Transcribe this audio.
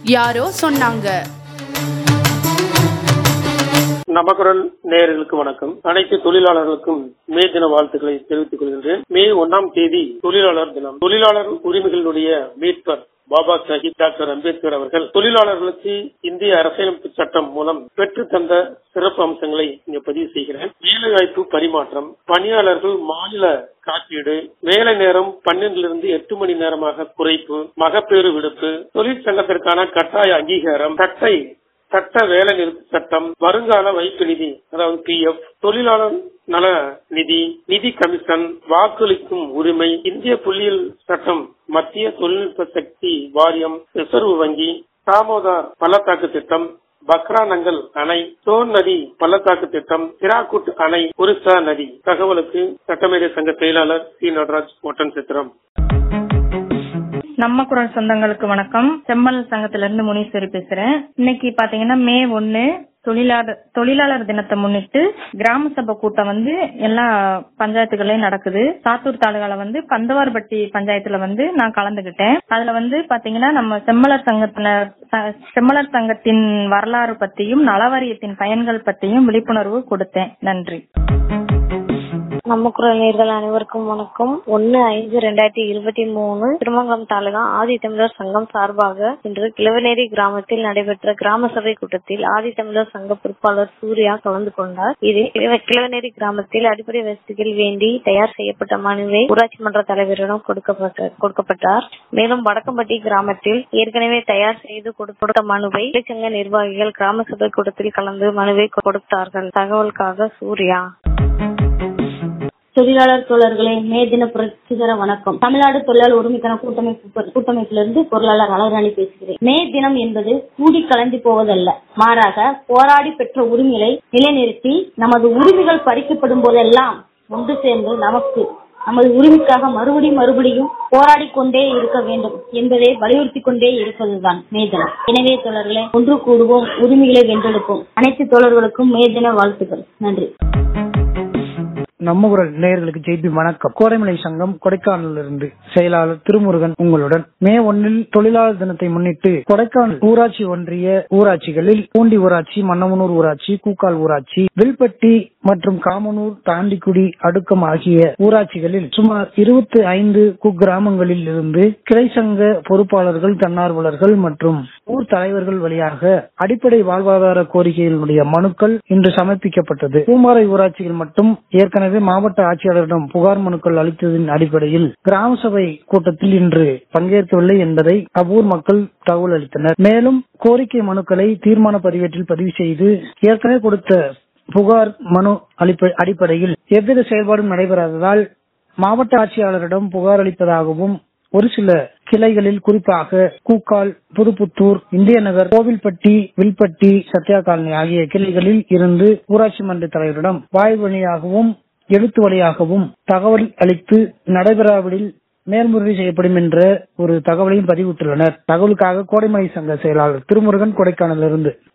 யாரோ சொன்னாங்க. நமக்குரல் நேயர்களுக்கு வணக்கம். அனைத்து தொழிலாளர்களுக்கும் மே தின வாழ்த்துக்களை தெரிவித்துக் கொள்கின்றேன். மே 1ஆம் தேதி தொழிலாளர் தினம். தொழிலாளர் உரிமைகளுடைய மீட்பர் பாபா சாஹிப் டாக்டர் அம்பேத்கர் அவர்கள் தொழிலாளர்களுக்கு இந்திய அரசியலமைப்பு சட்டம் மூலம் பெற்று தந்த சிறப்பு அம்சங்களை இங்க பதிவு செய்கிறேன். வேலைவாய்ப்பு பரிமாற்றம், பணியாளர்கள் மாநில காப்பீடு, வேலை நேரம் 12 8 மணி நேரமாக குறைப்பு, மகப்பேறு விடுப்பு, தொழிற்சங்கத்திற்கான கட்டாய அங்கீகாரம், சட்ட வேலை நிறுத்த சட்டம், வருங்கால வைப்பு நிதி அதாவது PF, தொழிலாளர் நல நிதி கமிஷன், வாக்களிக்கும் உரிமை, இந்திய புள்ளியியல் சட்டம், மத்திய தொழில்நுட்ப சக்தி வாரியம், ரிசர்வ் வங்கி, தாமோதர் பள்ளத்தாக்கு திட்டம், பக்ரானங்கல் அணை, சோன் நதி பள்ளத்தாக்கு திட்டம், ஹிராகுட் அணை, ஒரிசா நதி. தகவலுக்கு சட்டமேதை சங்க செயலாளர் சி. நடராஜ், ஒட்டன்சித்திரம். நம்ம குரல் சொந்தங்களுக்கு வணக்கம். செம்மல் சங்கத்திலிருந்து முனீஸ்வரி பேசுறேன். இன்னைக்கு பாத்தீங்கன்னா மே 1 தொழிலாளர் தினத்தை முன்னிட்டு கிராம சபை கூட்டம் எல்லா பஞ்சாயத்துகளையும் நடக்குது. சாத்தூர் தாலுகால பந்தவார்பட்டி பஞ்சாயத்துல நான் கலந்துகிட்டேன். அதுல பாத்தீங்கன்னா நம்ம செம்மலர் சங்கத்தின் வரலாறு பத்தியும் நலவாரியத்தின் பயன்கள் பத்தியும் விழிப்புணர்வு கொடுத்தேன். நன்றி. நம்ம குரல் நேயர்கள் அனைவருக்கும் வணக்கம். 1/5/2023 திருமங்கலம் தாலுகா ஆதி தமிழர் சங்கம் சார்பாக இன்று கிழவனேரி கிராமத்தில் நடைபெற்ற கிராம சபை கூட்டத்தில் ஆதி தமிழர் சங்க பொறுப்பாளர் சூர்யா கலந்து கொண்டார். இதில் கிழவனேரி கிராமத்தில் அடிப்படை வசதிகள் வேண்டி தயார் செய்யப்பட்ட மனுவை ஊராட்சி மன்ற தலைவரிடம் கொடுக்கப்பட்டார். மேலும் வடக்கம்பட்டி கிராமத்தில் ஏற்கனவே தயார் செய்து கொடுத்த மனுவை தொழிற்சங்க நிர்வாகிகள் கிராம சபை கூட்டத்தில் கலந்து மனுவை கொடுத்தார்கள். தகவலுக்காக சூர்யா. தொழிலாளர் தோழர்களே, மே தின புரட்சிகர வணக்கம். தமிழ்நாடு தொழிலாளர் உரிமைக்கான கூட்டமைப்பிலிருந்து பொருளாளர் அழகராணி பேசுகிறேன். மே தினம் என்பது கூடி கலந்து போவதல்ல, மாறாக போராடி பெற்ற உரிமைகளை நிலைநிறுத்தி நமது உரிமைகள் பறிக்கப்படும் போதெல்லாம் ஒன்று சேர்ந்து நமது உரிமைக்காக மறுபடியும் போராடி கொண்டே இருக்க வேண்டும் என்பதை வலியுறுத்தி கொண்டே இருப்பதுதான் மே தினம். எனவே தோழர்களே, ஒன்று கூடுவோம், உரிமைகளை வென்றெடுப்போம். அனைத்து தோழர்களுக்கும் மே தின வாழ்த்துக்கள். நன்றி. நம்ம குரல் நேயர்களுக்கு ஜெய்பி வணக்கம். கோடைமலை சங்கம் கொடைக்கானலிருந்து செயலாளர் திருமுருகன் உங்களுடன். மே 1 தொழிலாளர் தினத்தை முன்னிட்டு கொடைக்கானல் ஊராட்சி ஒன்றிய ஊராட்சிகளில் பூண்டி ஊராட்சி, மன்னமனூர் ஊராட்சி, கூக்கால் ஊராட்சி, வில்பட்டி மற்றும் காமனூர், தாண்டிக்குடி, அடுக்கம் ஆகிய ஊராட்சிகளில் சுமார் 25 குக்கிராமங்களில் இருந்து கிளை சங்க பொறுப்பாளர்கள், தன்னார்வலர்கள் மற்றும் ஊர் தலைவர்கள் வழியாக அடிப்படை வாழ்வாதார கோரிக்கைகளுடைய மனுக்கள் இன்று சமர்ப்பிக்கப்பட்டது. பூமாரை ஊராட்சியில் மட்டும் ஏற்கனவே மாவட்ட ஆட்சியாளரிடம் புகார் மனுக்கள் அளித்ததின் அடிப்படையில் கிராம சபை கூட்டத்தில் இன்று பங்கேற்கவில்லை என்பதை அவ்வூர் மக்கள் தகவல் அளித்தனர். மேலும் கோரிக்கை மனுக்களை தீர்மான பதிவேட்டில் பதிவு செய்து ஏற்கனவே கொடுத்த புகார் மனு அடிப்படையில் எவ்வித செயல்பாடும் நடைபெறாததால் மாவட்ட ஆட்சியாளரிடம் புகார் அளிப்பதாகவும் ஒரு சில கிளைகளில் குறிப்பாக கூக்கால், புதுப்புத்தூர், இந்திய நகர், கோவில்பட்டி, வில்பட்டி, சத்யா காலனி ஆகிய கிளைகளில் இருந்து ஊராட்சி மன்ற தலைவரிடம் வாய் வழியாகவும் எழுத்து வழியாகவும் தகவல் அளித்து நடைபெறாவிடில் மேல்முறையீடு செய்யப்படும் என்ற ஒரு தகவலையும் பதிவிட்டுள்ளனர். தகவலுக்காக கோடைமலை சங்க செயலாளர் திருமுருகன், கொடைக்கானலிருந்து.